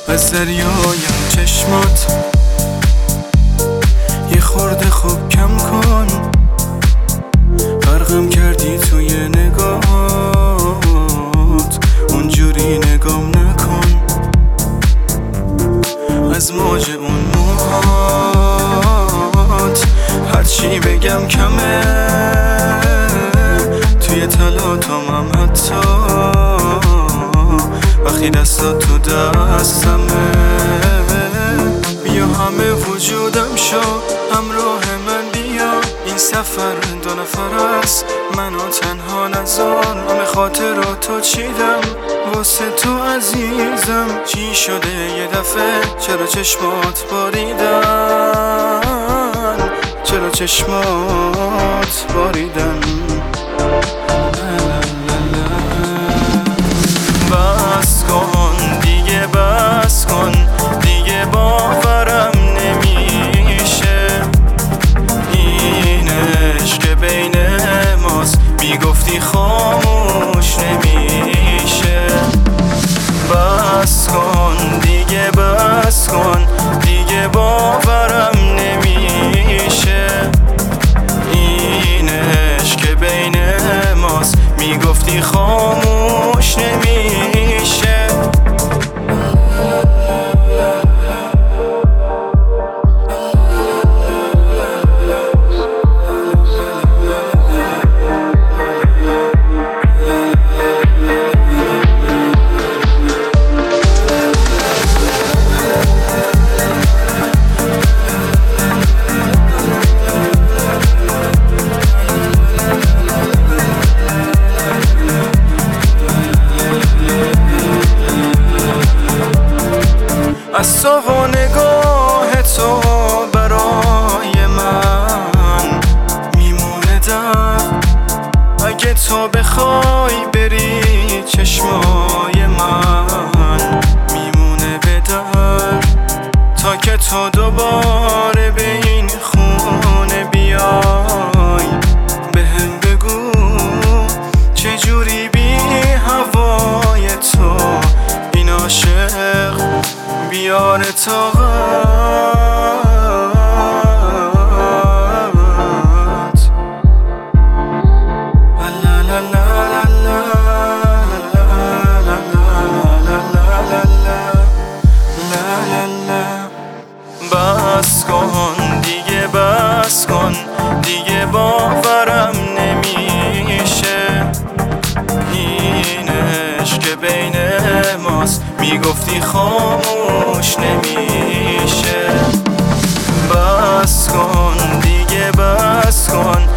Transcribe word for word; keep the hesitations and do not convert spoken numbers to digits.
از دریایم چشمات یه خورده خوب کم کن، غرقم کردی توی نگاهات، اونجوری نگام نکن. از موج اون موهات هرچی بگم کمه، توی تلاطمم حتی وقتی دستات تو دستمه. بیا همه وجودم شو، همراه من بیا، این سفر دو نفر است، منو تنها نذار. همه خاطراتو چیدم واسه تو عزیزم، چی شده یه دفعه چرا چشمات باریدن، چرا چشمات باریدن. بس کن دیگه، بس کن دیگه، باورم نمیشه این عشق که بین ماست، میگفتی خاموش نمیشه. بس کن دیگه، بس کن دیگه، باورم نمیشه این عشق که بین ماست، میگفتی خاموش نمیشه. از تو و نگاه تو برای من میمونه در، اگه تو بخوای بری چشمای من میمونه به در، تا که تو دوباره به این خونه بیای. بهم بگو چجوری بی هوای تو این عاشق بیاره طاقت. لا لا لا لا لا لا. بس کن دیگه، بس کن دیگه، باورم نمیشه این عشق که بین ماست، میگفتی خاموش نمیشه. بس کن دیگه، بس کن